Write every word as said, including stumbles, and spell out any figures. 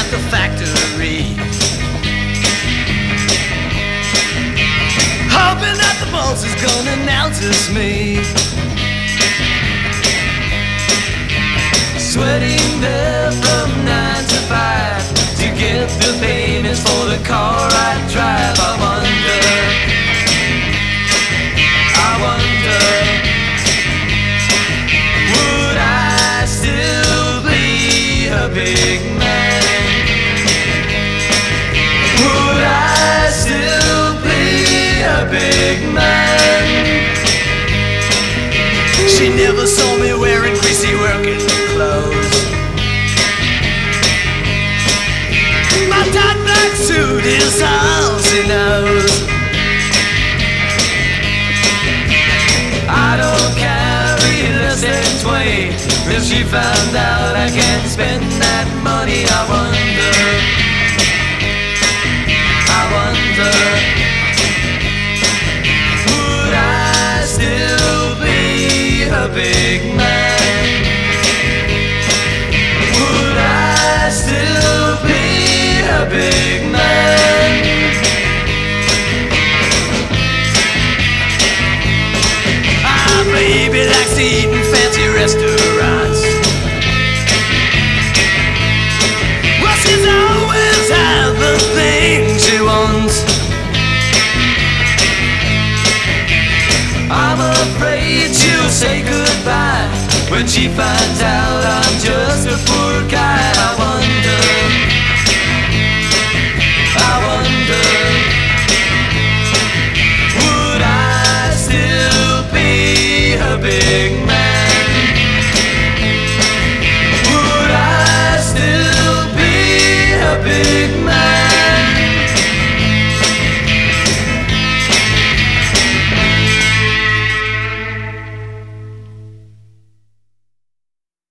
at the factory, hoping that the boss is gonna notice me. Sweating there from nine to five to get the payments for the car I drive. I wonder, I wonder, would I still be a big man? Would I still be a big man? She never saw me wearing greasy working clothes. My tight black suit is all she knows. I don't carry less than twenty. If she found out I can't spend that money, I wonder, I wonder, would I still be a big man? Would I still be a big man? Ah, baby likes to eat in fancy restaurants. Well, she's always had the things she wants. I'm afraid she'll say goodbye when she finds out I'm just